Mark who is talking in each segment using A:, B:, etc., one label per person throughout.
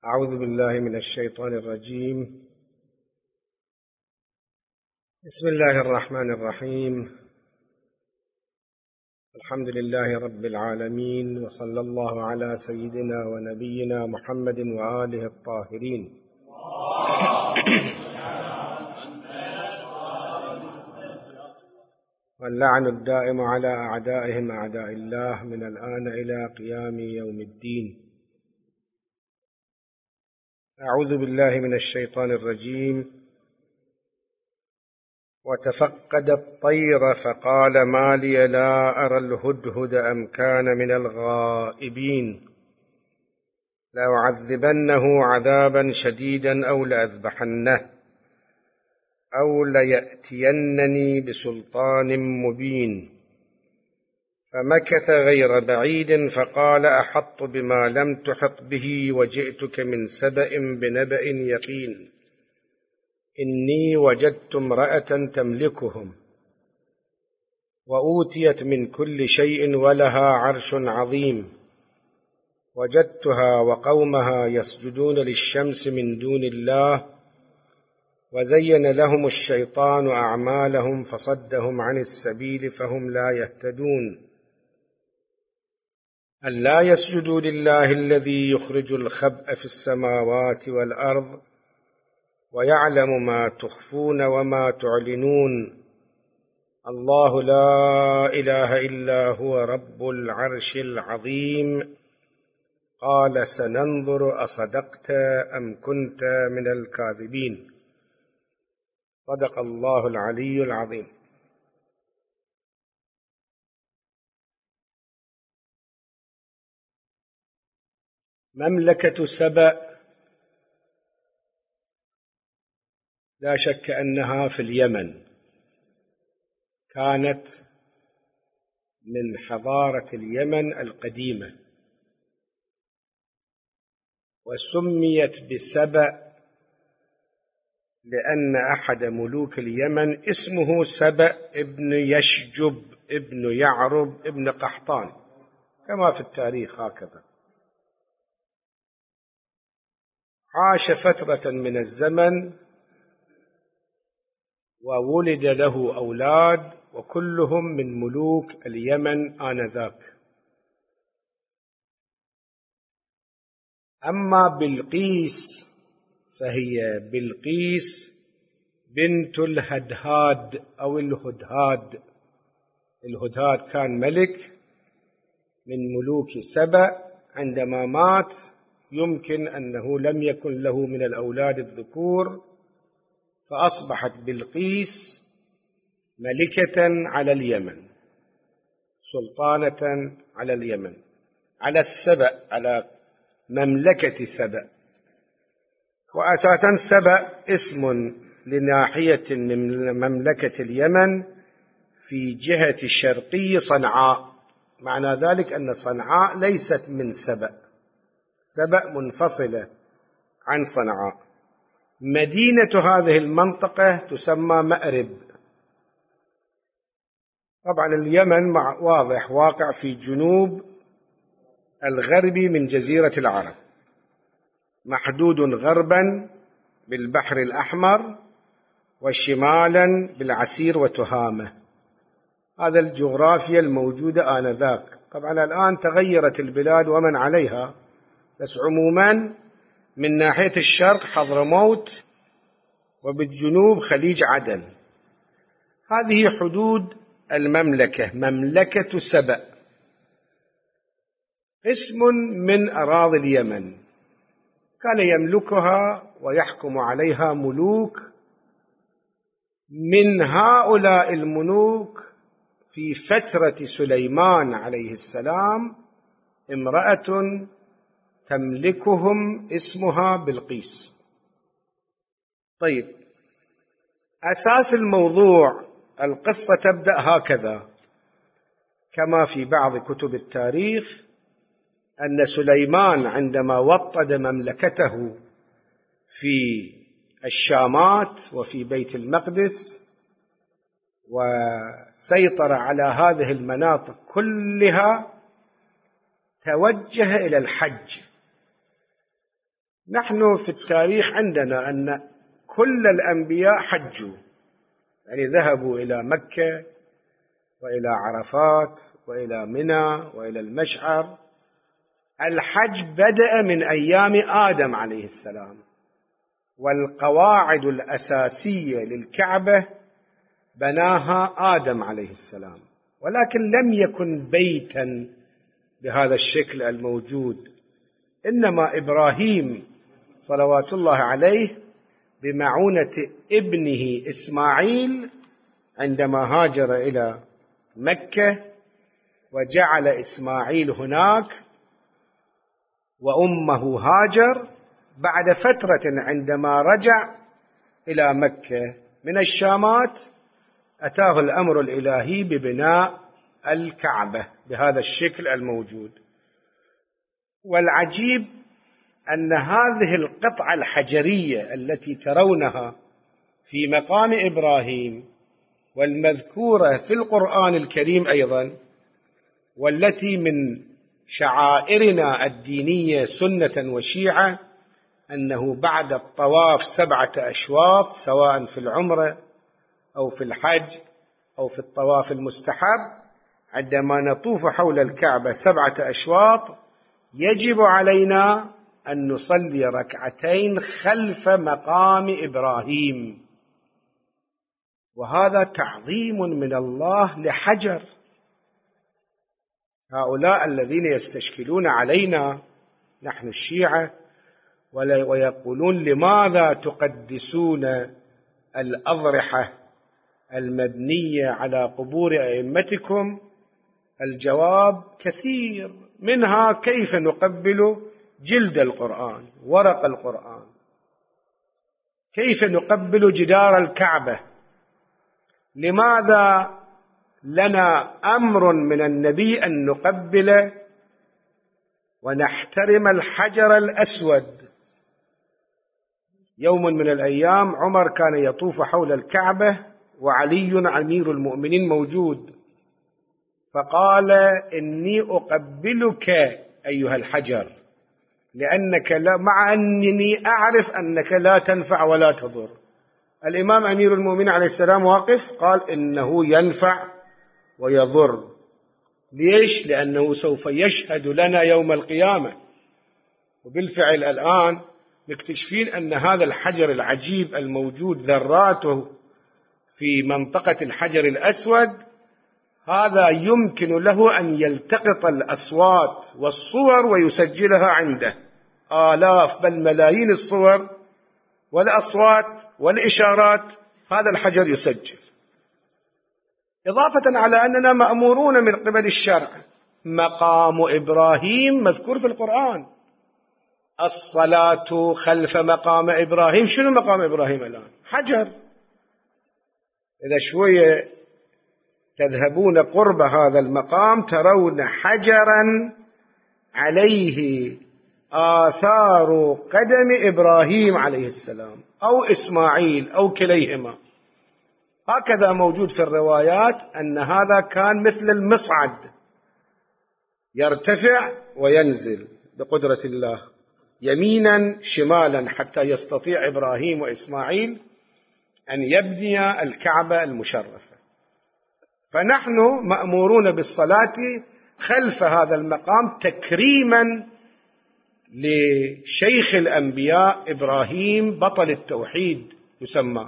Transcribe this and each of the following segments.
A: أعوذ بالله من الشيطان الرجيم. بسم الله الرحمن الرحيم. الحمد لله رب العالمين، وصلى الله على سيدنا ونبينا محمد وآله الطاهرين. واللعن الدائم على أعدائهم أعداء الله من الآن إلى قيام يوم الدين. أعوذ بالله من الشيطان الرجيم. وتفقد الطير فقال ما لي لا أرى الهدهد أم كان من الغائبين لأعذبنه عذابا شديدا أو لأذبحنه أو ليأتينني بسلطان مبين. فمكث غير بعيد فقال أحط بما لم تحط به وجئتك من سبأ بنبأ يقين. إني وجدت امرأة تملكهم وأوتيت من كل شيء ولها عرش عظيم. وجدتها وقومها يسجدون للشمس من دون الله وزين لهم الشيطان أعمالهم فصدهم عن السبيل فهم لا يهتدون. ألا يسجدوا لله الذي يخرج الخبء في السماوات والأرض ويعلم ما تخفون وما تعلنون. الله لا إله إلا هو رب العرش العظيم. قال سننظر أصدقت أم كنت من الكاذبين. صدق الله العلي العظيم. مملكة سبأ لا شك أنها في اليمن، كانت من حضارة اليمن القديمة، وسميت بسبأ لأن أحد ملوك اليمن اسمه سبأ ابن يشجب ابن يعرب ابن قحطان، كما في التاريخ هكذا. عاش فترة من الزمن وولد له أولاد وكلهم من ملوك اليمن آنذاك. أما بلقيس فهي بلقيس بنت الهدهاد أو الهدهاد. الهدهاد كان ملك من ملوك سبأ، عندما مات يمكن أنه لم يكن له من الأولاد الذكور، فأصبحت بلقيس ملكة على اليمن، سلطانة على اليمن، على السبأ، على مملكة سبأ. وأساسا سبأ اسم لناحية من مملكة اليمن في جهة شرقي صنعاء، معنى ذلك أن صنعاء ليست من سبأ، سبأ منفصلة عن صنعاء. مدينة هذه المنطقة تسمى مأرب. طبعا اليمن واضح واقع في جنوب الغربي من جزيرة العرب، محدود غربا بالبحر الأحمر وشمالا بالعسير وتهامة. هذا الجغرافيا الموجودة آنذاك. طبعا الآن تغيرت البلاد ومن عليها، بس عموما من ناحية الشرق حضرموت وبالجنوب خليج عدن. هذه حدود المملكة، مملكة سبأ، قسم من أراضي اليمن، كان يملكها ويحكم عليها ملوك. من هؤلاء الملوك في فترة سليمان عليه السلام امرأة تملكهم اسمها بلقيس. طيب، أساس الموضوع القصة تبدأ هكذا كما في بعض كتب التاريخ، أن سليمان عندما وطد مملكته في الشامات وفي بيت المقدس وسيطر على هذه المناطق كلها، توجه إلى الحج. نحن في التاريخ عندنا أن كل الأنبياء حجوا، يعني ذهبوا إلى مكة وإلى عرفات وإلى منى وإلى المشعر. الحج بدأ من أيام آدم عليه السلام، والقواعد الأساسية للكعبة بناها آدم عليه السلام، ولكن لم يكن بيتا بهذا الشكل الموجود، إنما إبراهيم صلوات الله عليه بمعونة ابنه إسماعيل عندما هاجر إلى مكة وجعل إسماعيل هناك وأمه هاجر، بعد فترة عندما رجع إلى مكة من الشامات أتاه الأمر الإلهي ببناء الكعبة بهذا الشكل الموجود. والعجيب أن هذه القطعة الحجرية التي ترونها في مقام إبراهيم والمذكورة في القرآن الكريم أيضا، والتي من شعائرنا الدينية سنة وشيعة، أنه بعد الطواف 7 أشواط سواء في العمرة أو في الحج أو في الطواف المستحب، عندما نطوف حول الكعبة 7 أشواط يجب علينا أن نصلي ركعتين خلف مقام إبراهيم، وهذا تعظيم من الله لحجر. هؤلاء الذين يستشكلون علينا نحن الشيعة ويقولون لماذا تقدسون الأضرحة المبنية على قبور أئمتكم، الجواب كثير، منها كيف نقبل جلد القرآن، ورق القرآن، كيف نقبل جدار الكعبة، لماذا لنا أمر من النبي أن نقبل ونحترم الحجر الأسود. يوم من الأيام عمر كان يطوف حول الكعبة وعلي أمير المؤمنين موجود، فقال: إني أقبلك أيها الحجر، لأنك لا، مع أنني أعرف أنك لا تنفع ولا تضر. الإمام أمير المؤمنين عليه السلام واقف قال: إنه ينفع ويضر. ليش؟ لأنه سوف يشهد لنا يوم القيامة. وبالفعل الآن مكتشفين أن هذا الحجر العجيب الموجود ذراته في منطقة الحجر الأسود، هذا يمكن له أن يلتقط الأصوات والصور ويسجلها عنده، آلاف بل ملايين الصور والأصوات والإشارات، هذا الحجر يسجل. إضافة على أننا مأمورون من قبل الشرع، مقام إبراهيم مذكور في القرآن، الصلاة خلف مقام إبراهيم. شنو مقام إبراهيم الآن؟ حجر. إذا شوية تذهبون قرب هذا المقام ترون حجرا عليه آثار قدم إبراهيم عليه السلام أو إسماعيل أو كليهما. هكذا موجود في الروايات أن هذا كان مثل المصعد يرتفع وينزل بقدرة الله يمينا شمالا حتى يستطيع إبراهيم وإسماعيل أن يبني الكعبة المشرفة. فنحن مأمورون بالصلاة خلف هذا المقام تكريما لشيخ الأنبياء إبراهيم بطل التوحيد يسمى،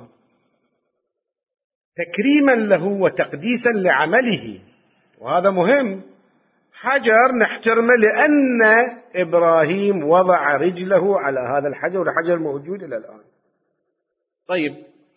A: تكريما له وتقديسا لعمله، وهذا مهم. حجر نحترمه لأن إبراهيم وضع رجله على هذا الحجر، والحجر موجود إلى الآن. طيب،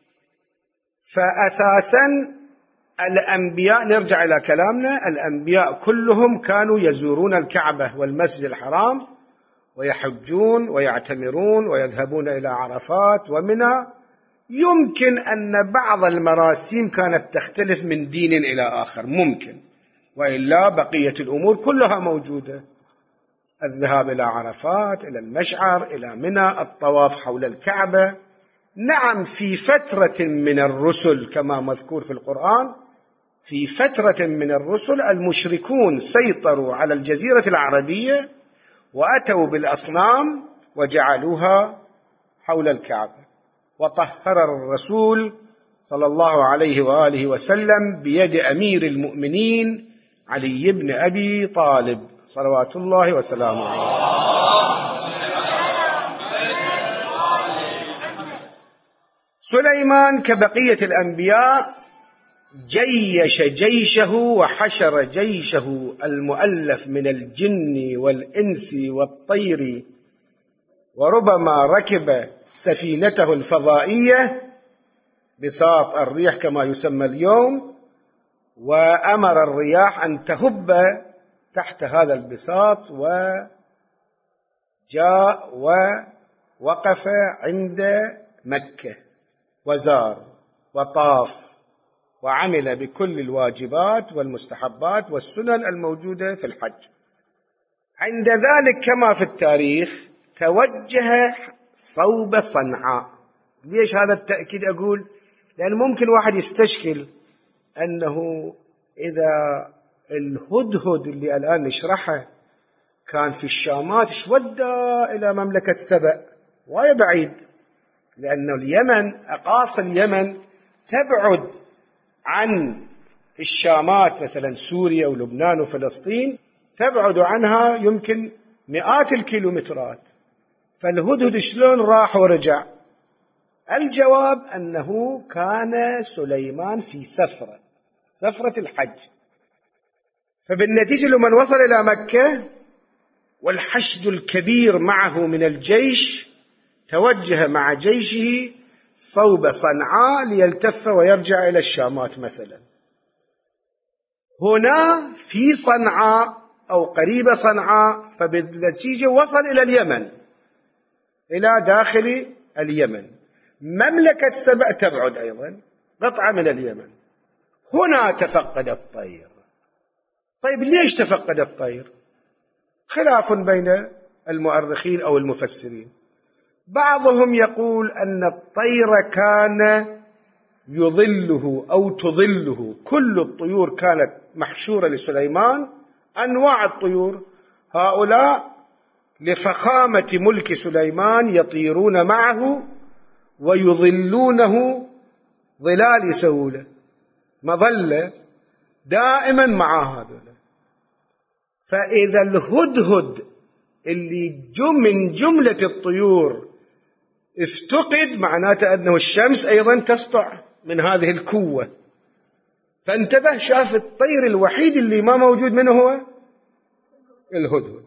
A: فأساسا الأنبياء، نرجع إلى كلامنا، الأنبياء كلهم كانوا يزورون الكعبة والمسجد الحرام ويحجون ويعتمرون ويذهبون إلى عرفات ومنى. يمكن أن بعض المراسيم كانت تختلف من دين إلى آخر، ممكن، وإلا بقية الأمور كلها موجودة: الذهاب إلى عرفات، إلى المشعر، إلى منى، الطواف حول الكعبة. نعم، في فترة من الرسل كما مذكور في القرآن، في فترة من الرسل المشركون سيطروا على الجزيرة العربية وأتوا بالأصنام وجعلوها حول الكعبة، وطهر الرسول صلى الله عليه وآله وسلم بيد أمير المؤمنين علي بن أبي طالب صلوات الله وسلامه عليه. سليمان كبقية الأنبياء جيش جيشه وحشر جيشه المؤلف من الجن والإنس والطير، وربما ركب سفينته الفضائية بساط الريح كما يسمى اليوم، وأمر الرياح أن تهب تحت هذا البساط، وجاء ووقف عند مكة وزار وطاف وعمل بكل الواجبات والمستحبات والسنن الموجودة في الحج. عند ذلك كما في التاريخ توجه صوب صنعاء. ليش هذا التأكيد أقول؟ لأن ممكن واحد يستشكل أنه إذا الهدهد اللي الآن نشرحه كان في الشامات شودى إلى مملكة سبأ وهي بعيد، لأن اليمن أقاصي اليمن تبعد عن الشامات، مثلا سوريا ولبنان وفلسطين تبعد عنها يمكن مئات الكيلومترات، فالهدهد شلون راح ورجع؟ الجواب أنه كان سليمان في سفرة الحج، فبالنتيجة لمن وصل إلى مكة والحشد الكبير معه من الجيش توجه مع جيشه صوب صنعاء ليلتف ويرجع إلى الشامات مثلا. هنا في صنعاء أو قريب صنعاء، فبالنتيجة وصل إلى اليمن، إلى داخل اليمن. مملكة سبأ تبعد أيضا قطعة من اليمن. هنا تفقد الطير. طيب ليش تفقد الطير؟ خلاف بين المؤرخين أو المفسرين. بعضهم يقول أن الطير كان يظله أو تظله، كل الطيور كانت محشورة لسليمان، أنواع الطيور، هؤلاء لفخامة ملك سليمان يطيرون معه ويظلونه ظلال سهولة، مظلة دائما مع هذا. فإذا الهدهد اللي من جملة الطيور افتقد، معناته أنه الشمس أيضا تسطع من هذه الكوة، فانتبه شاف الطير الوحيد اللي ما موجود منه هو الهدهد،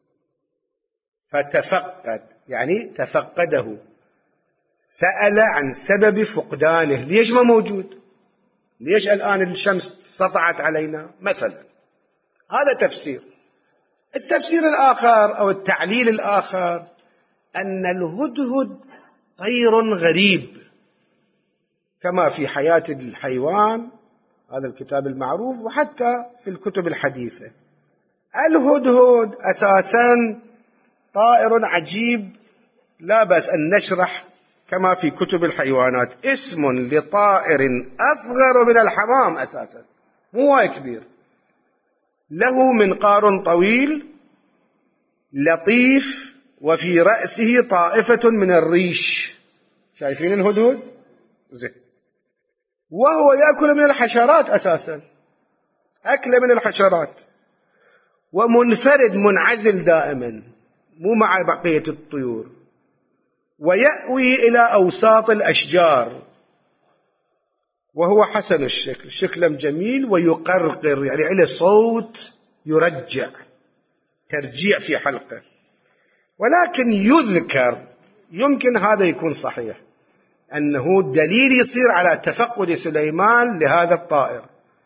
A: فتفقد يعني تفقده، سأل عن سبب فقدانه، ليش ما موجود؟ ليش الآن الشمس سطعت علينا مثلا؟ هذا تفسير. التفسير الآخر أو التعليل الآخر أن الهدهد طير غريب كما في حياة الحيوان، هذا الكتاب المعروف، وحتى في الكتب الحديثة. الهدهد أساسا طائر عجيب، لا بأس أن نشرح كما في كتب الحيوانات، اسم لطائر أصغر من الحمام أساسا، مو وايد كبير، له منقار طويل لطيف، وفي رأسه طائفة من الريش. شايفين الهدهد؟ زين. وهو يأكل من الحشرات أساسا، أكل من الحشرات، ومنفرد منعزل دائما، مو مع بقية الطيور، ويأوي إلى أوساط الأشجار، وهو حسن الشكل، شكله جميل، ويقرقر يعني له صوت يرجع، ترجيع في حلقه. ولكن يذكر، يمكن هذا يكون صحيح، أنه دليل يصير على تفقد سليمان لهذا الطائر،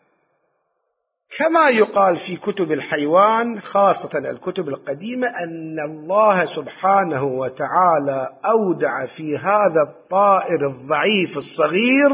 A: كما يقال في كتب الحيوان خاصة الكتب القديمة أن الله سبحانه وتعالى أودع في هذا الطائر الضعيف الصغير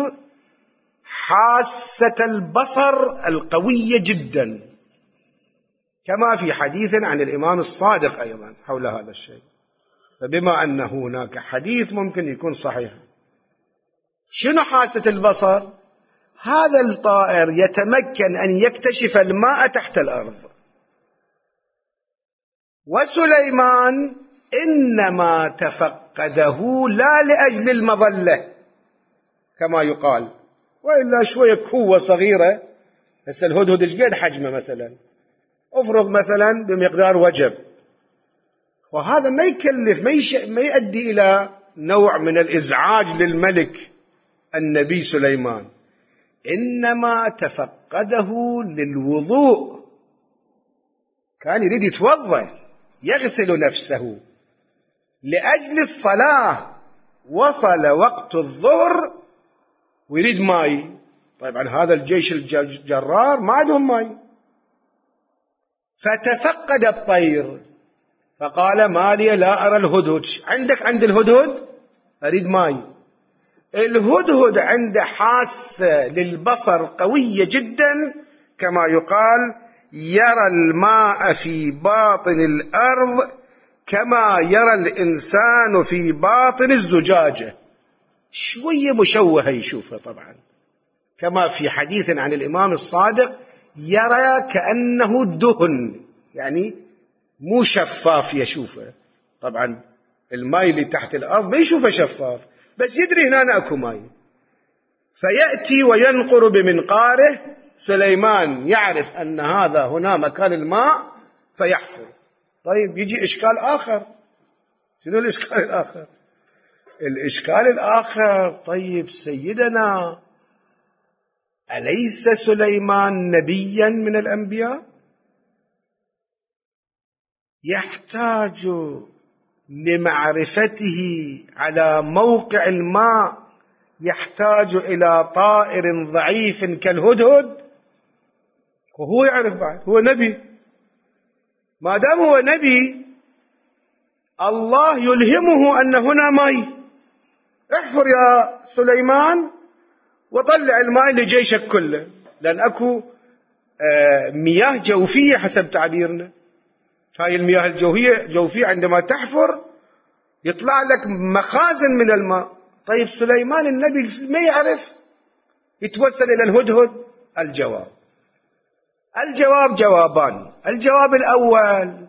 A: حاسة البصر القوية جدا، كما في حديث عن الإمام الصادق أيضا حول هذا الشيء. فبما أن هناك حديث ممكن يكون صحيح. شنو حاسة البصر؟ هذا الطائر يتمكن أن يكتشف الماء تحت الأرض، وسليمان إنما تفقده لا لأجل المظلة كما يقال، وإلا شوية كوة صغيرة. هسه الهدهد ايش قد حجمه مثلا؟ افرض مثلا بمقدار وجب، وهذا ما يكلف، ما يؤدي إلى نوع من الإزعاج للملك النبي سليمان. إنما تفقده للوضوء، كان يريد يتوضأ يغسل نفسه لأجل الصلاة. وصل وقت الظهر ويريد ماء. طبعا هذا الجيش الجرار ما عندهم ماء، فتفقد الطير فقال ما لي لا أرى الهدهد. عندك عند الهدهد؟ أريد ماء. الهدهد عنده حاسة للبصر قوية جدا، كما يقال يرى الماء في باطن الأرض كما يرى الإنسان في باطن الزجاجة. شوية مشوهة يشوفها طبعا، كما في حديث عن الإمام الصادق يرى كأنه دهن، يعني مو شفاف يشوفه. طبعا الماء اللي تحت الأرض ما يشوفه شفاف، بس يدري هنا أكو ماء. فيأتي وينقر بمنقاره. سليمان يعرف أن هذا هنا مكان الماء فيحفر. طيب يجي إشكال آخر. شنو الإشكال الآخر؟ الإشكال الآخر، طيب سيدنا أليس سليمان نبيا من الأنبياء؟ يحتاج لمعرفته على موقع الماء، يحتاج إلى طائر ضعيف كالهدهد، وهو يعرف بعد هو نبي. ما دام هو نبي الله يلهمه أن هنا ماء. احفر يا سليمان وطلع الماء لجيشك كله، لأن أكو مياه جوفية حسب تعبيرنا. هاي المياه الجوفية عندما تحفر يطلع لك مخازن من الماء. طيب سليمان النبي ما يعرف، يتوسل إلى الهدهد. الجواب جوابان. الجواب الأول،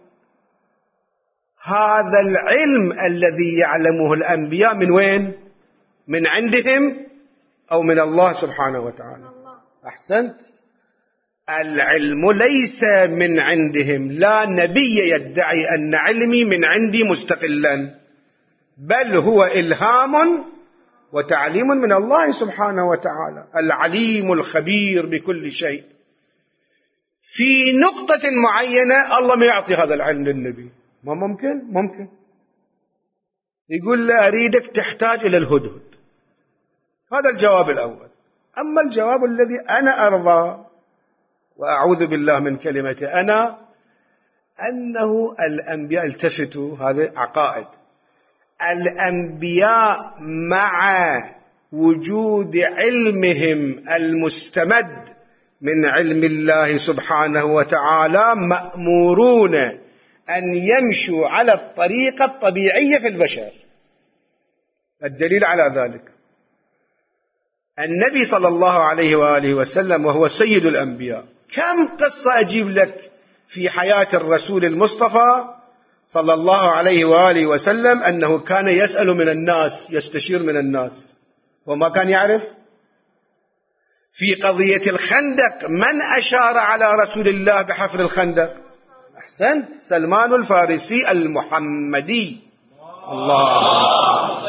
A: هذا العلم الذي يعلمه الأنبياء من وين؟ من عندهم أو من الله سبحانه وتعالى؟ أحسنت. العلم ليس من عندهم، لا نبي يدعي أن علمي من عندي مستقلا، بل هو إلهام وتعليم من الله سبحانه وتعالى، العليم الخبير بكل شيء. في نقطة معينة الله ما يعطي هذا العلم للنبي. ما ممكن يقول له أريدك تحتاج إلى الهدهد. هذا الجواب الأول. أما الجواب الذي أنا أرضى وأعوذ بالله من كلمة أنا، أنه الأنبياء، التفتوا، هذا عقائد الأنبياء مع وجود علمهم المستمد من علم الله سبحانه وتعالى مأمورون أن يمشوا على الطريقة الطبيعية في البشر. الدليل على ذلك النبي صلى الله عليه وآله وسلم وهو سيد الأنبياء. كم قصة أجيب لك في حياة الرسول المصطفى صلى الله عليه وآله وسلم أنه كان يسأل من الناس، يستشير من الناس وما كان يعرف. في قضية الخندق من أشار على رسول الله بحفر الخندق؟ أحسن، سلمان الفارسي المحمدي. الله.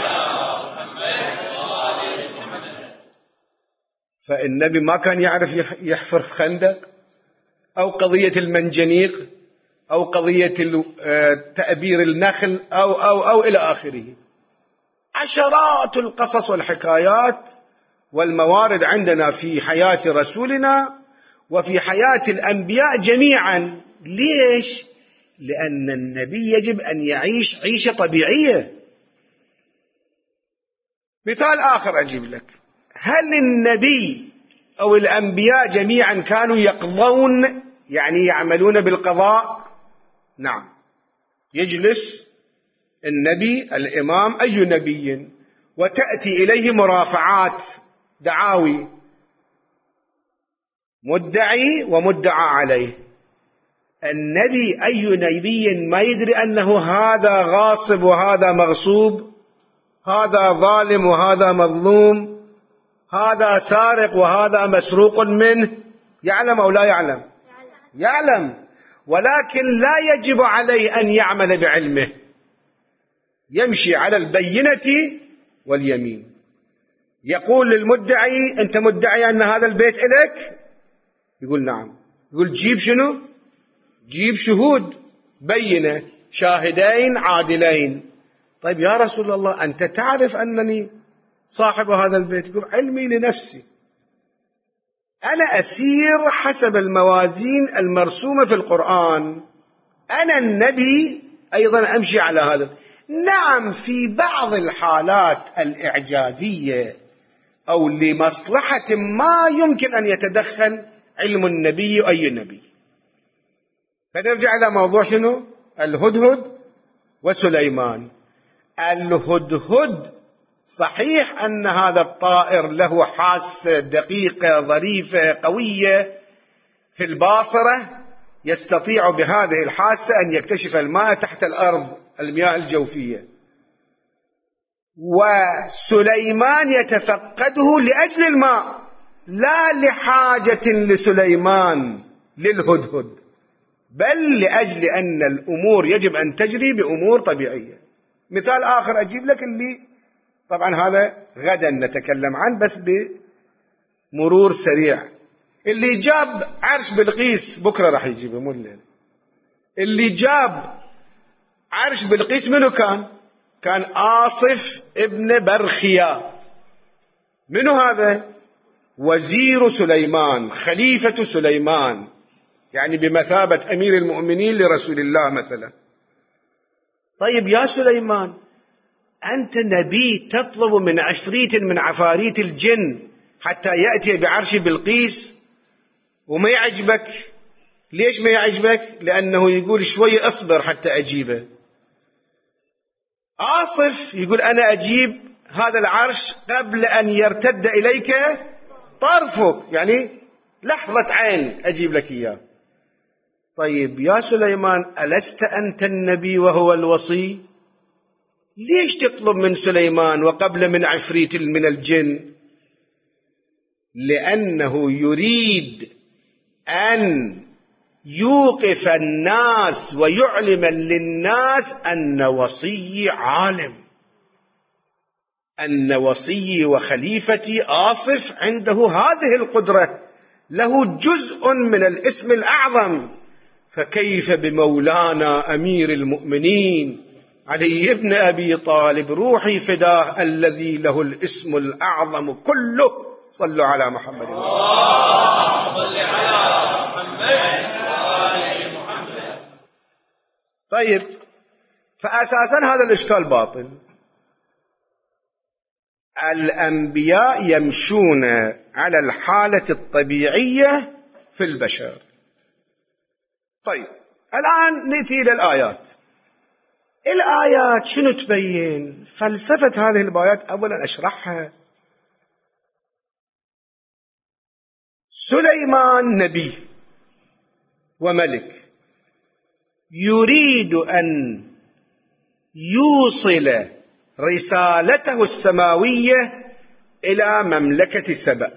A: فالنبي ما كان يعرف يحفر خندق، أو قضية المنجنيق، أو قضية تأبير النخل، أو إلى آخره. عشرات القصص والحكايات والموارد عندنا في حياة رسولنا وفي حياة الأنبياء جميعا. ليش؟ لأن النبي يجب أن يعيش عيشة طبيعية. مثال آخر أجيب لك. هل النبي أو الأنبياء جميعا كانوا يقضون، يعني يعملون بالقضاء؟ نعم. يجلس النبي الإمام أي نبي وتأتي إليه مرافعات، دعاوي، مدعي ومدعى عليه. النبي أي نبي ما يدري أنه هذا غاصب وهذا مغصوب، هذا ظالم وهذا مظلوم، هذا سارق وهذا مسروق منه؟ يعلم أو لا يعلم؟ يعلم، ولكن لا يجب عليه أن يعمل بعلمه، يمشي على البينة واليمين. يقول للمدعي: أنت مدعي أن هذا البيت إلك؟ يقول نعم. يقول جيب شنو؟ جيب شهود، بينة، شاهدين عادلين. طيب يا رسول الله أنت تعرف أنني صاحب هذا البيت. يقول علمي لنفسي، أنا أسير حسب الموازين المرسومة في القرآن، أنا النبي أيضا أمشي على هذا. نعم في بعض الحالات الإعجازية أو لمصلحة ما يمكن أن يتدخل علم النبي أي نبي. فنرجع إلى موضوع شنو؟ الهدهد وسليمان. الهدهد صحيح أن هذا الطائر له حاسة دقيقة ظريفة قوية في الباصرة، يستطيع بهذه الحاسة أن يكتشف الماء تحت الأرض، المياه الجوفية. وسليمان يتفقده لأجل الماء، لا لحاجة لسليمان للهدهد، بل لأجل أن الأمور يجب أن تجري بأمور طبيعية. مثال آخر أجيب لك، اللي طبعا هذا غدا نتكلم عنه بس بمرور سريع. اللي جاب عرش بلقيس بكرة راح يجيبه، مو الليلة. اللي جاب عرش بلقيس منو كان؟ كان آصف ابن برخيا. منو هذا؟ وزير سليمان، خليفة سليمان، يعني بمثابة أمير المؤمنين لرسول الله مثلا. طيب يا سليمان، أنت نبي تطلب من عفريت من عفاريت الجن حتى يأتي بعرش بلقيس وما يعجبك. ليش ما يعجبك؟ لأنه يقول شوي أصبر حتى أجيبه. آصف يقول أنا أجيب هذا العرش قبل أن يرتد إليك طرفك، يعني لحظة عين أجيب لك إياه. طيب يا سليمان، ألست أنت النبي وهو الوصي؟ ليش تطلب من سليمان وقبل من عفريت من الجن؟ لأنه يريد أن يوقف الناس ويعلم للناس أن وصي عالم، أن وصي وخليفتي آصف عنده هذه القدرة، له جزء من الاسم الأعظم. فكيف بمولانا أمير المؤمنين علي بن أبي طالب روحي فداه الذي له الاسم الأعظم كله. صلوا على محمد. صل على محمد. طيب، فأساسا هذا الإشكال باطل. الأنبياء يمشون على الحالة الطبيعية في البشر. طيب الآن نأتي إلى الآيات. الآيات شنو تبين؟ فلسفة هذه الآيات أولا أشرحها. سليمان نبي وملك يريد أن يوصل رسالته السماوية إلى مملكة سبأ.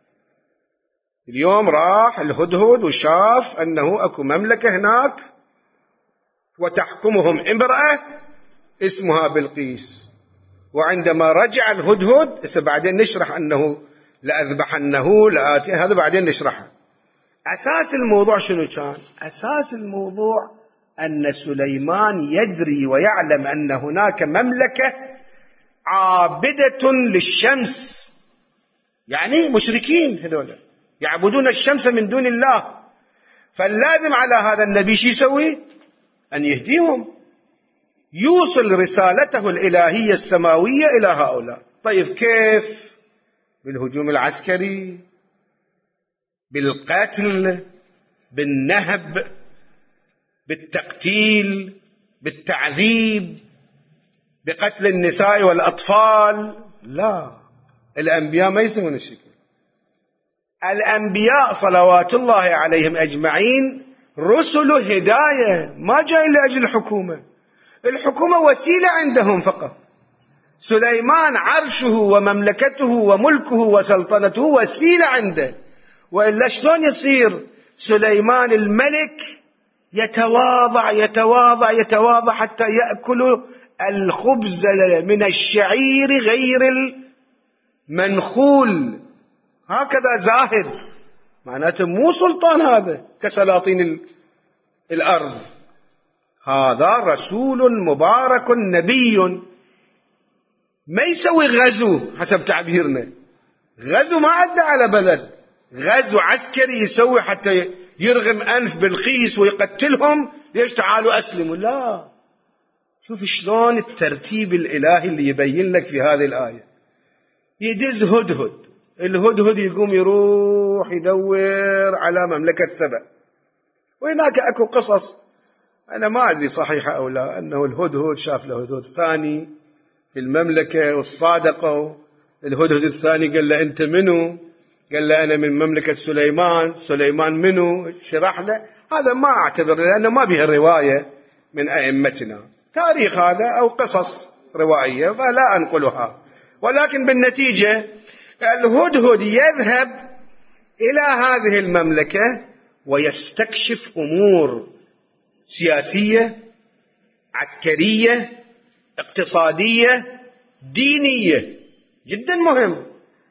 A: اليوم راح الهدهد وشاف أنه أكو مملكة هناك وتحكمهم امرأة اسمها بلقيس. وعندما رجع الهدهد، بعدين نشرح أنه لأذبحنه لآتي، هذا بعدين نشرحه. أساس الموضوع شنو كان؟ أساس الموضوع أن سليمان يدري ويعلم أن هناك مملكة عابدة للشمس، يعني مشركين هذول يعبدون الشمس من دون الله. فاللازم على هذا النبي شو يسوي؟ أن يهديهم، يوصل رسالته الإلهية السماوية إلى هؤلاء. طيب كيف؟ بالهجوم العسكري، بالقتل، بالنهب، بالتقتيل، بالتعذيب، بقتل النساء والأطفال؟ لا، الأنبياء ما يسوون الشكل. الأنبياء صلوات الله عليهم أجمعين رسل هداية، ما جاي لأجل الحكومة. الحكومة وسيلة عندهم فقط. سليمان عرشه ومملكته وملكه وسلطنته وسيلة عنده، وإلا شلون يصير سليمان الملك يتواضع يتواضع يتواضع حتى يأكل الخبز من الشعير غير المنخول، هكذا زاهد، معناته مو سلطان هذا كسلاطين الأرض. هذا رسول مبارك نبي، ما يسوي غزو حسب تعبيرنا. غزو ما عدى على بلد، غزو عسكري يسوي حتى يرغم أنف بلقيس ويقتلهم، ليش تعالوا أسلموا. لا، شوف شلون الترتيب الإلهي اللي يبين لك في هذه الآية. يدز هدهد، الهدهد يقوم يروح يدور على مملكة سبأ، وهناك أكو قصص أنا ما أدري صحيحة أو لا، أنه الهدهد شاف له هدهد ثاني في المملكة والصادقوا. الهدهد الثاني قال له أنت منو؟ قال له أنا من مملكة سليمان. سليمان منو؟ شرح له. هذا ما أعتبر، لأنه ما به رواية من أئمتنا، تاريخ هذا أو قصص روائية فلا أنقلها. ولكن بالنتيجة الهدهد يذهب إلى هذه المملكة ويستكشف أمور سياسية، عسكرية، اقتصادية، دينية، جدا مهم.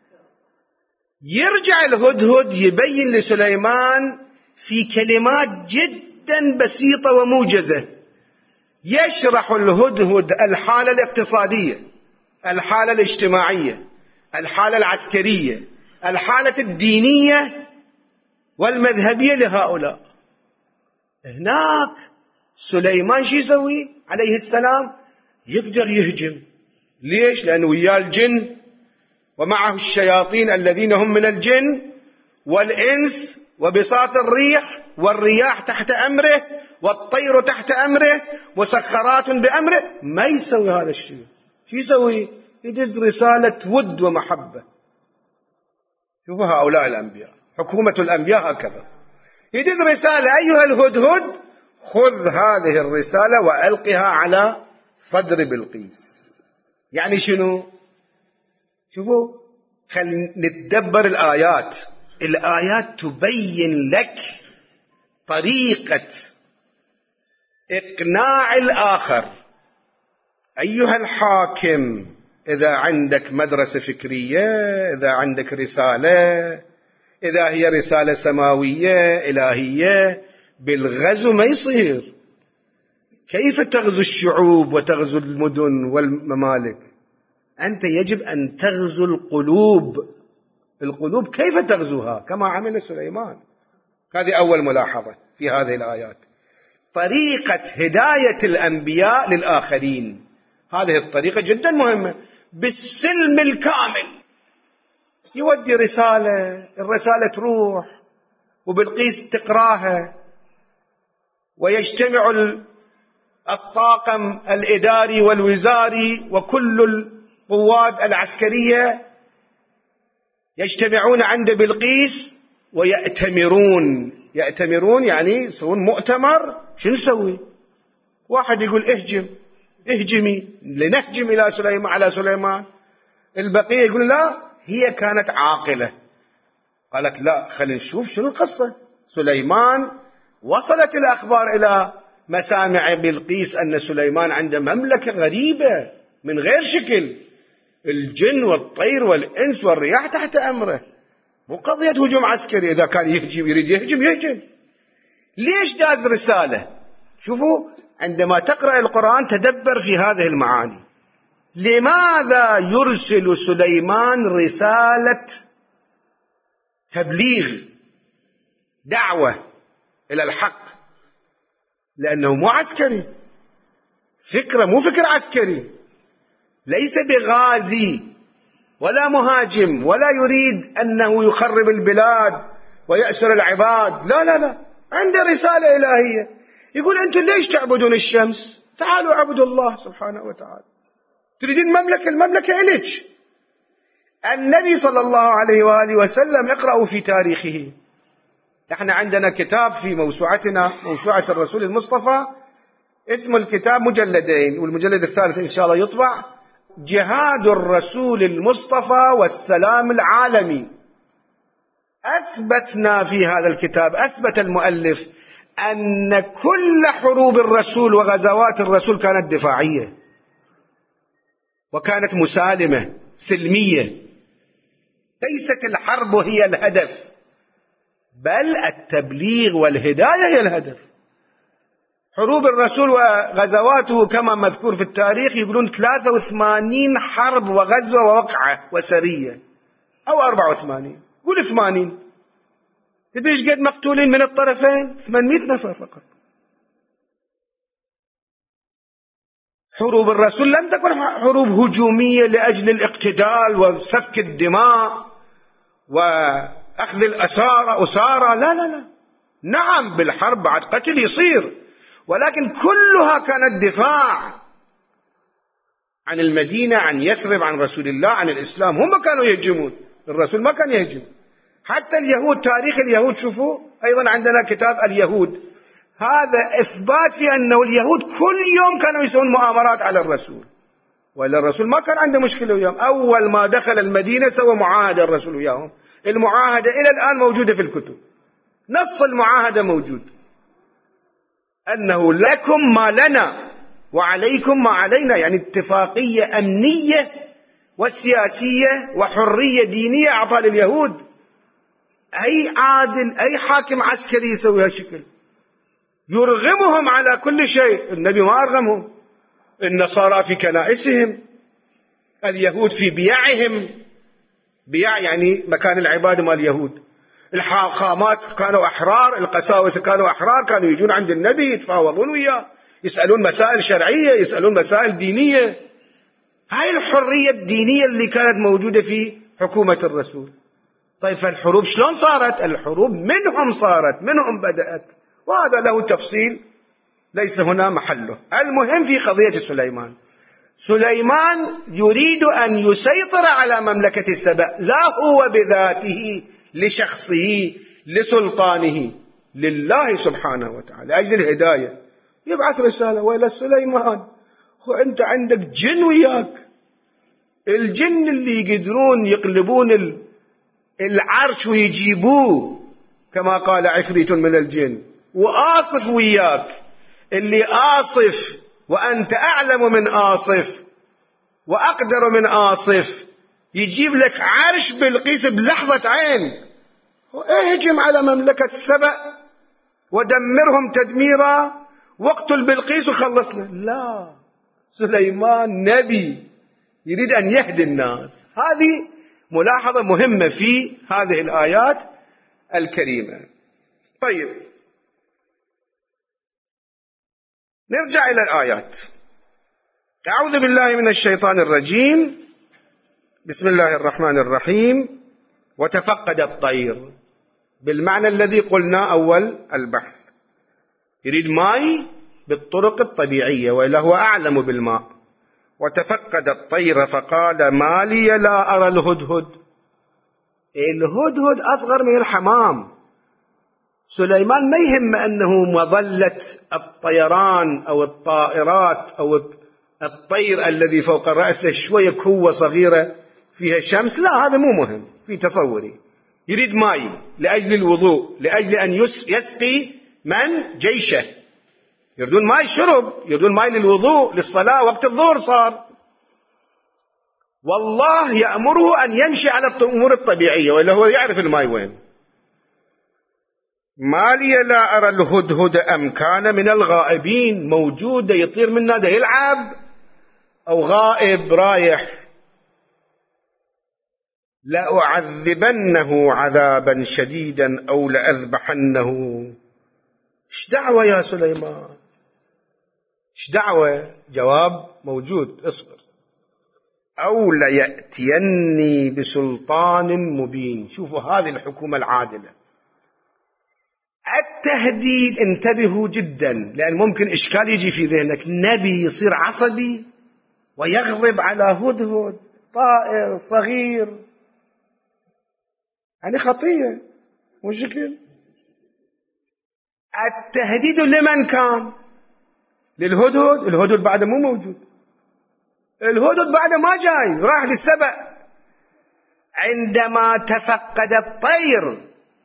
A: يرجع الهدهد يبين لسليمان في كلمات جدا بسيطة وموجزة، يشرح الهدهد الحالة الاقتصادية، الحالة الاجتماعية، الحالة العسكرية، الحالة الدينية والمذهبية لهؤلاء. هناك سليمان شو يسوي عليه السلام؟ يقدر يهجم. ليش؟ لأنه وياه الجن ومعه الشياطين الذين هم من الجن والإنس وبساط الريح والرياح تحت أمره والطير تحت أمره مسخرات بأمره. ما يسوي هذا الشيء. شو يسوي؟ يدز رسالة ود ومحبة. شوفوا هؤلاء الأنبياء، حكومة الأنبياء هكذا. يدز رسالة: أيها الهدهد خذ هذه الرسالة وألقها على صدر بلقيس. يعني شنو؟ شوفوا، خلينا نتدبر الآيات. الآيات تبين لك طريقة إقناع الآخر. أيها الحاكم، إذا عندك مدرسة فكرية، إذا عندك رسالة، إذا هي رسالة سماوية إلهية، بالغزو ما يصير. كيف تغزو الشعوب وتغزو المدن والممالك؟ أنت يجب أن تغزو القلوب. القلوب كيف تغزوها؟ كما عمل سليمان. هذه أول ملاحظة في هذه الآيات، طريقة هداية الأنبياء للآخرين. هذه الطريقة جدا مهمة، بالسلم الكامل. يودي رسالة، الرسالة تروح وبلقيس تقراها، ويجتمع الطاقم الإداري والوزاري وكل القوات العسكرية يجتمعون عند بلقيس ويأتمرون. يأتمرون يعني يسوون مؤتمر. شو نسوي؟ واحد يقول اهجم، اهجمي لنهجم إلى سليمان، على سليمان. البقية يقول لا، هي كانت عاقلة، قالت لا، خلينا نشوف شنو القصة. سليمان وصلت الأخبار إلى مسامع بلقيس أن سليمان عنده مملكة غريبة من غير شكل، الجن والطير والإنس والرياح تحت أمره، مو قضية هجوم عسكري. إذا كان يهجم يريد يهجم يهجم. ليش داز رسالة؟ شوفوا، عندما تقرأ القرآن تدبر في هذه المعاني. لماذا يرسل سليمان رسالة تبليغ، دعوة إلى الحق؟ لأنه مو عسكري، فكرة مو فكر عسكري، ليس بغازي ولا مهاجم، ولا يريد أنه يخرب البلاد ويأسر العباد. لا لا لا، عنده رسالة إلهية. يقول أنتم ليش تعبدون الشمس؟ تعالوا اعبدوا الله سبحانه وتعالى. تريدين مملكة؟ المملكة إليك. النبي صلى الله عليه وآله وسلم اقرأوا في تاريخه، احنا عندنا كتاب في موسوعتنا، موسوعة الرسول المصطفى، اسم الكتاب مجلدين، والمجلد الثالث إن شاء الله يطبع، جهاد الرسول المصطفى والسلام العالمي. أثبتنا في هذا الكتاب، أثبت المؤلف أن كل حروب الرسول وغزوات الرسول كانت دفاعية وكانت مسالمة سلمية، ليست الحرب هي الهدف، بل التبليغ والهداية هي الهدف. حروب الرسول وغزواته كما مذكور في التاريخ يقولون 83 حرب وغزوة ووقعة وسرية، أو 84، قول 80. تدري ايش قد مقتولين من الطرفين؟ 800 نفر فقط. حروب الرسول لم تكن حروب هجومية لأجل الاقتتال وسفك الدماء وأخذ الأسارى، لا لا لا. نعم بالحرب بعد قتل يصير، ولكن كلها كانت دفاع عن المدينة، عن يثرب، عن رسول الله، عن الإسلام. هم كانوا يهجمون، الرسول ما كان يهجم. حتى اليهود، تاريخ اليهود شوفوا، أيضا عندنا كتاب اليهود، هذا إثبات في أنه اليهود كل يوم كانوا يسوون مؤامرات على الرسول، وإلا الرسول ما كان عنده مشكلة وياهم. أول ما دخل المدينة سوى معاهدة الرسول وياهم، المعاهدة إلى الآن موجودة في الكتب، نص المعاهدة موجود، أنه لكم ما لنا وعليكم ما علينا، يعني اتفاقية أمنية وسياسية وحرية دينية أعطى لليهود. أي عادل، أي حاكم عسكري يسوي هالشكل، يرغمهم على كل شيء. النبي ما أرغمهم. النصارى في كنائسهم، اليهود في بيعهم، بيع يعني مكان العبادة مال اليهود. الحاخامات كانوا أحرار، القساوسة كانوا أحرار، كانوا يجون عند النبي يتفاوضون وياه، يسألون مسائل شرعية، يسألون مسائل دينية. هاي الحرية الدينية اللي كانت موجودة في حكومة الرسول. طيب فالحروب شلون صارت؟ الحروب منهم صارت، منهم بدأت، وهذا له تفصيل ليس هنا محله. المهم في قضية سليمان، سليمان يريد أن يسيطر على مملكة سبأ، لا هو بذاته لشخصه لسلطانه، لله سبحانه وتعالى لأجل الهداية. يبعث رسالة وإلى سليمان، وأنت عندك جن وياك، الجن اللي يقدرون يقلبون العرش ويجيبوه كما قال عفريت من الجن، وآصف وياك، اللي آصف وأنت أعلم من آصف وأقدر من آصف، يجيب لك عرش بلقيس بلحظة عين، اهجم على مملكة سبأ ودمرهم تدميرا واقتل بلقيس وخلصنا. لا، سليمان نبي يريد أن يهدي الناس. هذه ملاحظة مهمة في هذه الآيات الكريمة. طيب نرجع إلى الآيات. أعوذ بالله من الشيطان الرجيم، بسم الله الرحمن الرحيم. وتفقد الطير بالمعنى الذي قلنا أول البحث، يريد ماء بالطرق الطبيعية، وإلا هو أعلم بالماء. وتفقد الطير فقال ما لي لا أرى الهدهد. الهدهد أصغر من الحمام. سليمان ما يهم أنه مظلة الطيران أو الطائرات أو الطير الذي فوق رأسه شوية كوة صغيرة فيها شمس، لا، هذا مو مهم في تصوري. يريد ماء لأجل الوضوء، لأجل أن يسقي من جيشه، يريدون ماء شرب، يريدون ماء للوضوء للصلاة، وقت الظهر صار. والله يأمره أن يمشي على الأمور الطبيعية، وإلا هو يعرف الماء وين. ما لي لا أرى الهدهد أم كان من الغائبين، موجود يطير منا ده يلعب، أو غائب رايح. لأعذبنه عذابا شديدا أو لأذبحنه. ايش دعوة يا سليمان، ايش دعوة؟ جواب موجود، اصبر. أو ليأتيني بسلطان مبين. شوفوا هذه الحكومة العادلة. التهديد انتبهوا جدا، لأن ممكن إشكال يجي في ذهنك، نبي يصير عصبي ويغضب على هدهد طائر صغير، يعني خطية مشكل. التهديد لمن كان؟ للهدهد. الهدهد بعد مو موجود، الهدهد بعد ما جاي، راح للسبأ. عندما تفقد الطير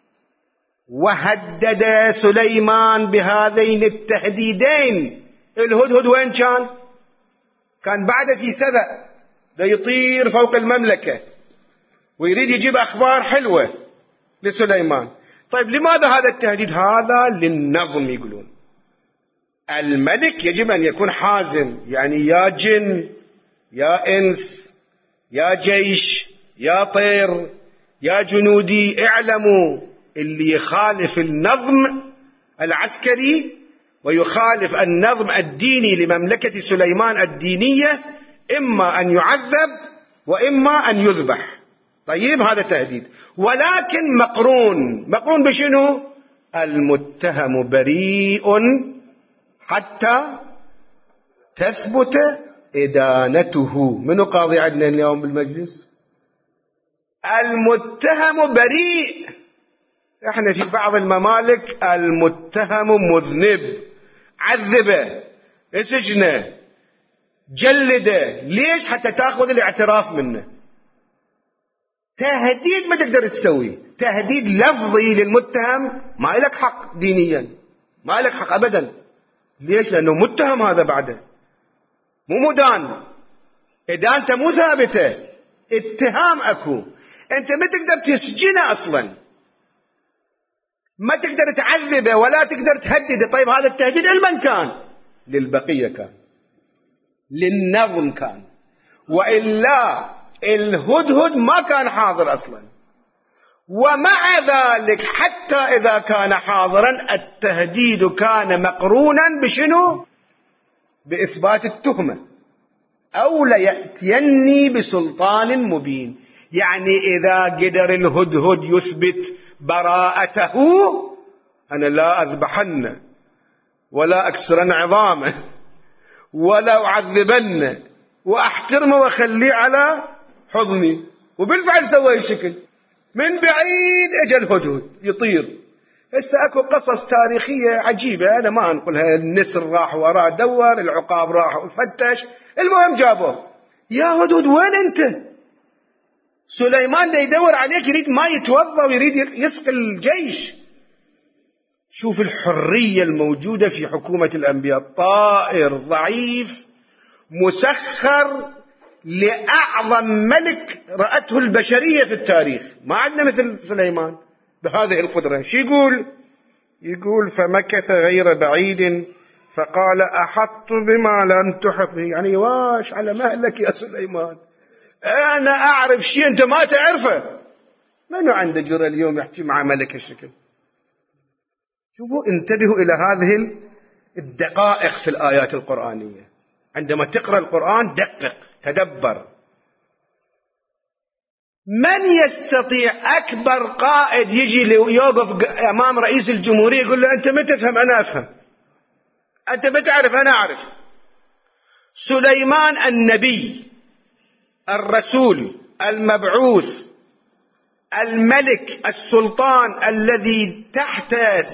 A: وهدد سليمان بهذين التهديدين، الهدهد وين كان؟ كان بعد في سبأ، ده يطير فوق المملكة ويريد يجيب أخبار حلوة لسليمان. طيب لماذا هذا التهديد؟ هذا للنظم. يقولون الملك يجب أن يكون حازم، يعني يا جن يا إنس يا جيش يا طير يا جنودي، اعلموا اللي يخالف النظم العسكري ويخالف النظم الديني لمملكة سليمان الدينية إما أن يعذب وإما أن يذبح. طيب هذا تهديد، ولكن مقرون بشنو؟ المتهم بريء حتى تثبت إدانته. منو قاضي عندنا اليوم بالمجلس؟ المتهم بريء. احنا في بعض الممالك المتهم مذنب، عذبه، اسجنه، جلده. ليش؟ حتى تاخذ الاعتراف منه. تهديد ما تقدر تسويه، تهديد لفظي للمتهم ما لك حق دينيا، ما لك حق أبدا. ليش؟ لأنه متهم، هذا بعده مو مدان، إدانته مو ثابتة، اتهام أكو. أنت ما تقدر تسجنه أصلا، ما تقدر تعذبه ولا تقدر تهدده. طيب هذا التهديد لمن كان؟ للبقية كان، للنظم كان، وإلا الهدهد ما كان حاضر أصلا. ومع ذلك حتى إذا كان حاضرا التهديد كان مقرونا بشنو؟ بإثبات التهمة، أو ليأتيني بسلطان مبين. يعني إذا قدر الهدهد يثبت براءته، أنا لا أذبحن ولا أكسرن عظامه ولا أعذبن، وأحترمه وأخليه على حضني. وبالفعل سوى الشكل، من بعيد اجى الهدهد يطير. هسه اكو قصص تاريخية عجيبة أنا ما أنقلها. النسر راح وراه دور، العقاب راح وفتش، المهم جابوه. يا هدهد وين أنت؟ سليمان دا يدور عليك، يريد ما يتوضا ويريد يسقي الجيش. شوف الحرية الموجودة في حكومة الأنبياء. طائر ضعيف مسخر لأعظم ملك رأته البشرية في التاريخ، ما عندنا مثل سليمان بهذه القدرة. شو يقول فمكث غير بعيد فقال أحط بما لم تحط به. يعني واش على مهلك يا سليمان، أنا أعرف شيء أنت ما تعرفه. منو عنده جرأة اليوم يحكي مع ملك الشكل؟ شوفوا، انتبهوا إلى هذه الدقائق في الآيات القرآنية. عندما تقرأ القرآن دقق، تدبر. من يستطيع أكبر قائد يجي يوقف أمام رئيس الجمهورية يقول له أنت ما تفهم أنا أفهم، أنت ما تعرف أنا أعرف؟ سليمان النبي الرسول المبعوث الملك السلطان الذي تحت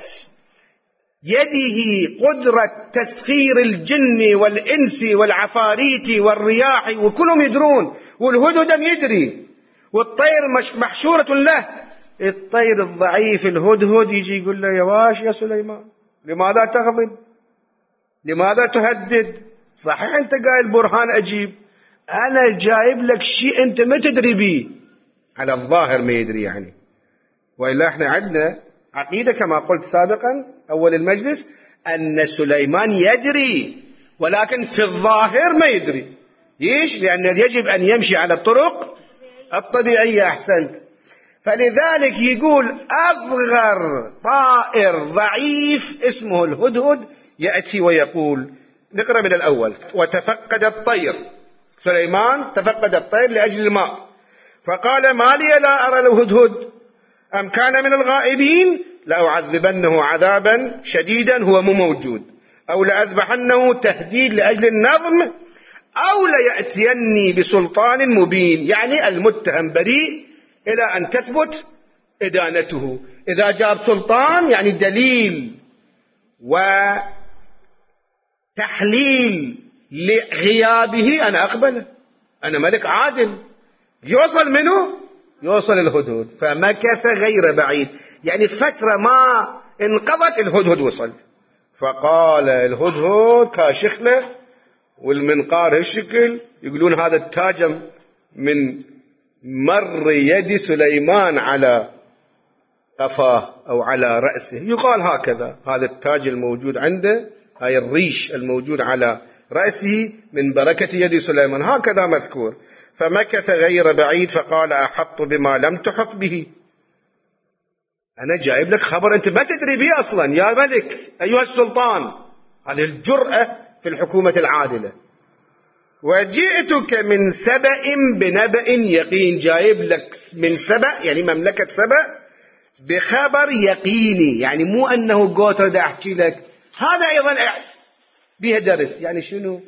A: يده قدرة تسخير الجن والإنس والعفاريت والرياح، وكلهم يدرون، والهدهد يدري، والطير محشورة له. الطير الضعيف الهدهد يجي يقول له يا واش يا سليمان، لماذا تغضب؟ لماذا تهدد؟ صحيح أنت قايل برهان أجيب، أنا جايب لك شيء أنت ما تدري به. على الظاهر ما يدري يعني، وإلا احنا عندنا عقيدة كما قلت سابقا أول المجلس أن سليمان يدري، ولكن في الظاهر ما يدري. ليش؟ لأن يجب أن يمشي على الطرق الطبيعية. أحسنت. فلذلك يقول أصغر طائر ضعيف اسمه الهدهد يأتي ويقول. نقرأ من الأول. وتفقد الطير، سليمان تفقد الطير لأجل الماء، فقال ما لي لا أرى الهدهد أم كان من الغائبين لأعذبنه عذابا شديدا هو مو موجود أو لأذبحنه، تهديد لأجل النظم، أو ليأتيني بسلطان مبين. يعني المتهم بريء إلى أن تثبت إدانته. إذا جاب سلطان يعني دليل وتحليل لغيابه أنا أقبله، أنا ملك عادل. يوصل منه؟ يوصل الهدهد. فمكث غير بعيد، يعني فترة ما انقضت الهدهد وصل. فقال الهدهد كاشخله والمنقار هالشكل، يقولون هذا التاج من مر يد سليمان على قفاه أو على رأسه، يقال هكذا. هذا التاج الموجود عنده، هاي الريش الموجود على رأسه من بركة يد سليمان، هكذا مذكور. فمكث غير بعيد فقال أحط بما لم تحط به. أنا جايب لك خبر أنت ما تدري به أصلا يا ملك أيها السلطان. هذه الجرأة في الحكومة العادلة. وجئتك من سبأ بنبأ يقين، جايب لك من سبأ يعني مملكة سبأ بخبر يقيني، يعني مو أنه قوتر دا أحكي لك. هذا أيضا بها درس. يعني شنو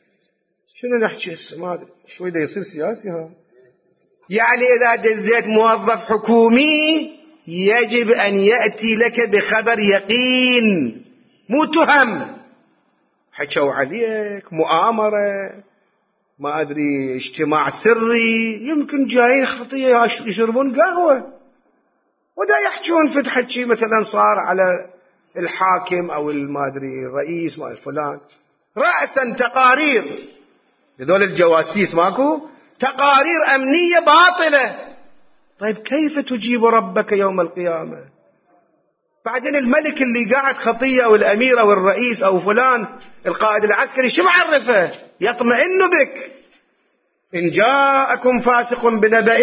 A: نحكي ما أدري شوي دا يصير سياسي. ها يعني إذا دزيت موظف حكومي يجب أن يأتي لك بخبر يقين، مو تهم حكوا عليك مؤامرة ما أدري اجتماع سري، يمكن جايين خطية يشربون قهوة ودا يحجون فد حكي مثلا صار على الحاكم أو ما أدري الرئيس ما فلان، رأسا تقارير لذول الجواسيس ماكو تقارير أمنية باطلة. طيب كيف تجيب ربك يوم القيامة؟ بعدين الملك اللي قاعد خطية أو الأمير أو الرئيس أو فلان القائد العسكري شو معرفه؟ يطمئن بك. إن جاءكم فاسق بنبأ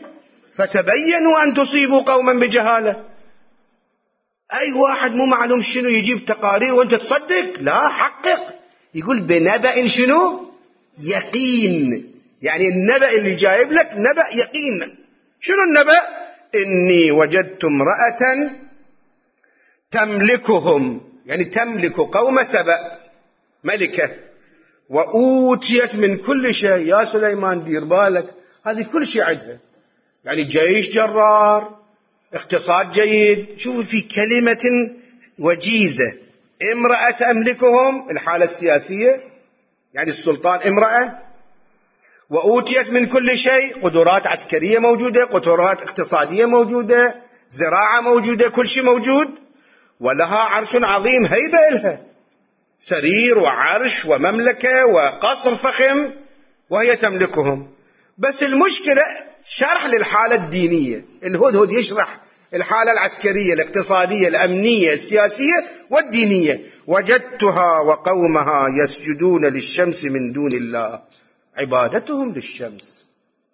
A: فتبينوا أن تصيبوا قوما بجهالة. أي واحد مو معلوم شنو يجيب تقارير وأنت تصدق؟ لا، حقق. يقول بنبأ شنو؟ يقين. يعني النبأ اللي جايب لك نبأ يقين. شنو النبأ؟ إني وجدت امرأة تملكهم، يعني تملك قوم سبأ، ملكة، وأوتيت من كل شيء. يا سليمان دير بالك، هذه كل شيء عندها، يعني جيش جرار، اقتصاد جيد. شوفوا في كلمة وجيزة، امرأة تملكهم، الحالة السياسية يعني السلطان امرأة، وأوتيت من كل شيء، قدرات عسكرية موجودة، قدرات اقتصادية موجودة، زراعة موجودة، كل شيء موجود. ولها عرش عظيم، هيبة إلها، سرير وعرش ومملكة وقصر فخم، وهي تملكهم. بس المشكلة شرح للحالة الدينية. الهدهد يشرح الحالة العسكرية الاقتصادية الأمنية السياسية والدينية. وجدتها وقومها يسجدون للشمس من دون الله، عبادتهم للشمس.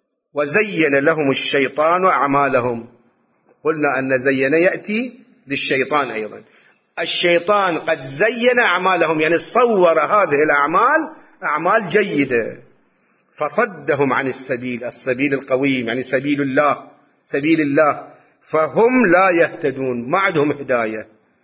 A: وزين لهم الشيطان أعمالهم. قلنا أن زين يأتي للشيطان أيضا. الشيطان قد زين أعمالهم، يعني صور هذه الأعمال أعمال جيدة، فصدهم عن السبيل القويم، يعني سبيل الله، فهم لا يهتدون، ما عندهم هداية.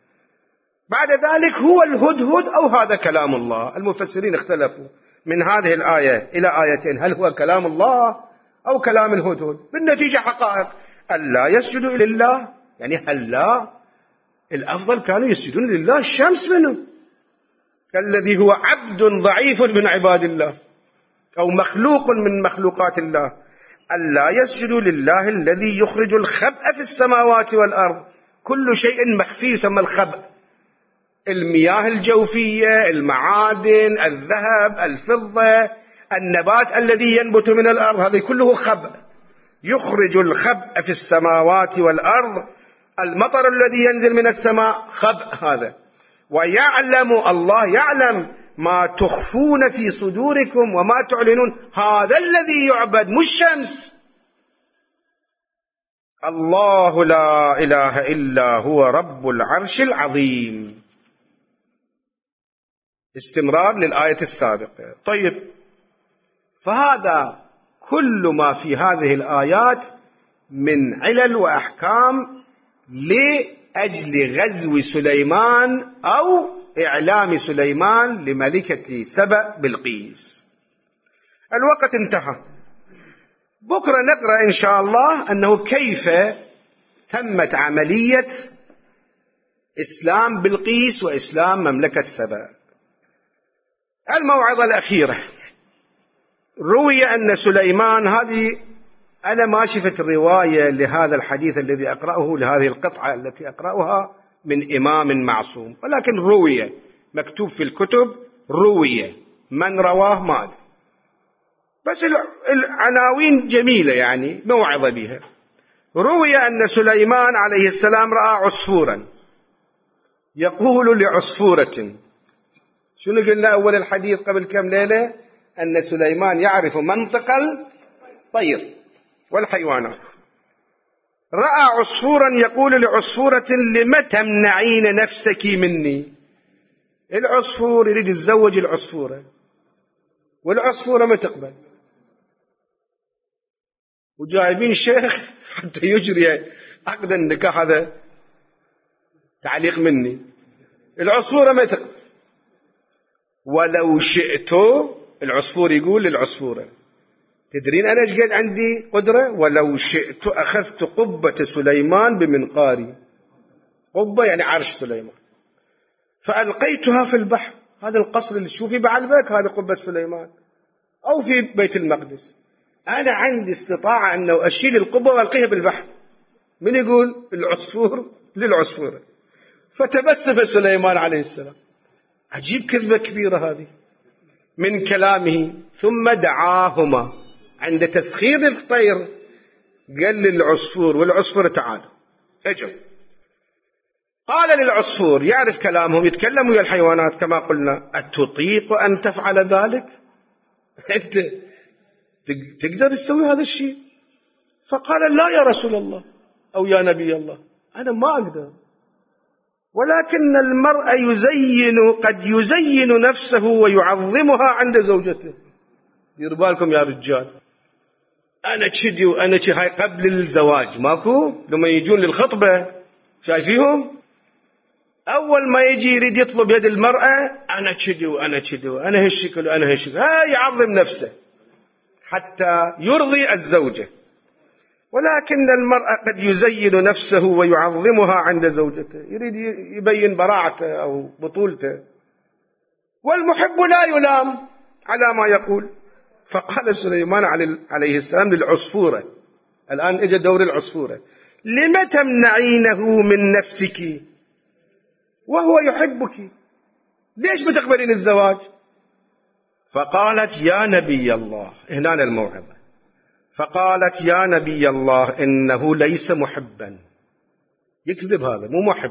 A: بعد ذلك هو الهدهد أو هذا كلام الله. المفسرين اختلفوا من هذه الآية إلى آيتين، هل هو كلام الله أو كلام الهدهد؟ بالنتيجة حقائق. ألا يسجدوا لله، يعني هلا الأفضل كانوا يسجدون لله. الشمس منه الذي هو عبد ضعيف من عباد الله أو مخلوق من مخلوقات الله. ألا يسجدوا لله الذي يخرج الخبأ في السماوات والأرض. كل شيء مخفي يسمى الخبأ، المياه الجوفية، المعادن، الذهب، الفضة، النبات الذي ينبت من الأرض، هذا كله خبأ. يخرج الخبأ في السماوات والأرض، المطر الذي ينزل من السماء خبأ هذا. ويعلم الله، يعلم ما تخفون في صدوركم وما تعلنون. هذا الذي يعبد، مش الشمس. الله لا إله إلا هو رب العرش العظيم. استمرار للآية السابقة. طيب، فهذا كل ما في هذه الآيات من علل وأحكام لأجل غزو سليمان أو إعلام سليمان لملكة سبأ بلقيس. الوقت انتهى. بكرة نقرأ إن شاء الله أنه كيف تمت عملية إسلام بلقيس وإسلام مملكة سبأ. الموعظة الأخيرة، روي أن سليمان، هذه أنا ما شفت رواية لهذا الحديث الذي أقرأه، لهذه القطعة التي أقرأها من إمام معصوم، ولكن روي، مكتوب في الكتب روي، من رواه ما أدري، بس العناوين جميلة يعني موعظة بها. روي أن سليمان عليه السلام رأى عصفورا يقول لعصفورة. شنو قلنا أول الحديث قبل كم ليلة؟ أن سليمان يعرف منطق الطير والحيوانات. رأى عصفورا يقول لعصفورة لم تمنعين نفسك مني. العصفور يريد يتزوج العصفورة، والعصفورة ما تقبل، وجايبين شيخ حتى يجري عقد النكاح، هذا تعليق مني. العصفورة ما تقبل. ولو شئت، العصفور يقول للعصفورة، تدرين أنا ايش قد عندي قدرة؟ ولو شئت أخذت قبة سليمان بمنقاري. قبة يعني عرش سليمان، فألقيتها في البحر. هذا القصر اللي تشوفي بعلبك هذا قبة سليمان، أو في بيت المقدس. أنا عندي استطاعة أنه أشيل القبة وألقيها بالبحر. من يقول؟ العصفور للعصفورة. فتبسم سليمان عليه السلام. عجيب، كذبة كبيرة هذه من كلامه. ثم دعاهما عند تسخير الطير، قال للعصفور والعصفور تعالوا اجوا. قال للعصفور، يعرف كلامهم، يتكلم ويا الحيوانات كما قلنا، أتطيق أن تفعل ذلك؟ أنت تقدر تسوي هذا الشيء؟ فقال لا يا رسول الله أو يا نبي الله، أنا ما أقدر، ولكن المرء قد يزين نفسه ويعظمها عند زوجته. دير بالكم يا رجال، أنا كذي وأنا كذي، هاي قبل الزواج ماكو، لما يجون للخطبة شايفيهم، أول ما يجي يريد يطلب يد المرأة، أنا كذي وأنا كذي وأنا هالشكل وأنا هالشكل، هاي يعظم نفسه حتى يرضي الزوجة. ولكن المرأة قد يزين نفسه ويعظمها عند زوجته، يريد يبين براعته أو بطولته. والمحب لا يلام على ما يقول. فقال سليمان عليه السلام للعصفورة، الآن اجى دور العصفورة، لم تمنعينه من نفسك وهو يحبك؟ ليش ما تقبلين الزواج؟ فقالت يا نبي الله، هنا الموعظة، فقالت يا نبي الله إنه ليس محبا. يكذب، هذا مو محب،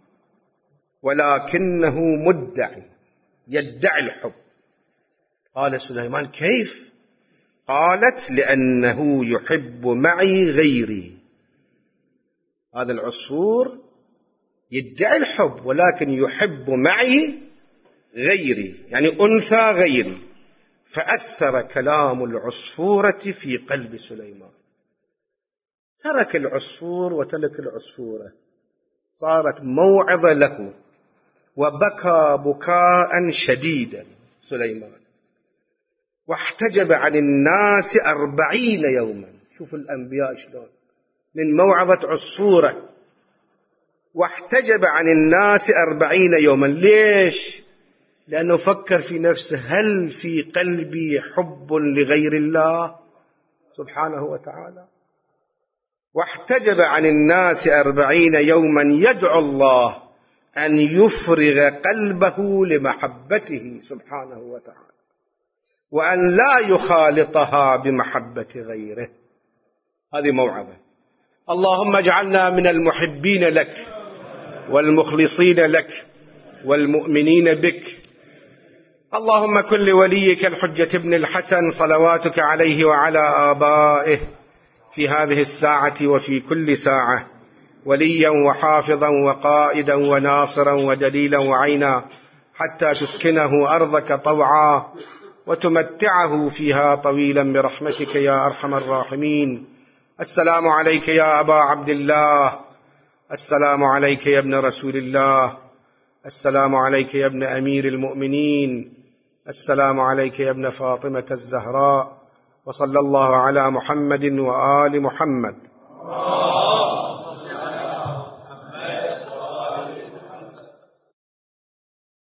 A: ولكنه مدعي، يدعي الحب. قال سليمان كيف؟ قالت لأنه يحب معي غيري. هذا العصفور يدعي الحب ولكن يحب معي غيري، يعني أنثى غيري. فأثر كلام العصفورة في قلب سليمان. ترك العصفور وترك العصفورة، صارت موعظة له، وبكى بكاء شديدا سليمان، واحتجب عن الناس 40 يوما. شوف الأنبياء شلون، من موعظة عصفورة واحتجب عن الناس 40 يوما. ليش؟ لأنه فكر في نفسه، هل في قلبي حب لغير الله سبحانه وتعالى؟ واحتجب عن الناس 40 يوما يدعو الله أن يفرغ قلبه لمحبته سبحانه وتعالى، وأن لا يخالطها بمحبة غيره. هذه موعظة. اللهم اجعلنا من المحبين لك والمخلصين لك والمؤمنين بك. اللهم كن لوليك الحجة ابن الحسن صلواتك عليه وعلى آبائه في هذه الساعة وفي كل ساعة وليا وحافظا وقائدا وناصرا ودليلا وعينا، حتى تسكنه أرضك طوعا وتمتعه فيها طويلا برحمتك يا أرحم الراحمين. السلام عليك يا أبا عبد الله، السلام عليك يا ابن رسول الله، السلام عليك يا ابن أمير المؤمنين، السلام عليك يا ابن فاطمة الزهراء، وصلى الله على محمد وآل محمد.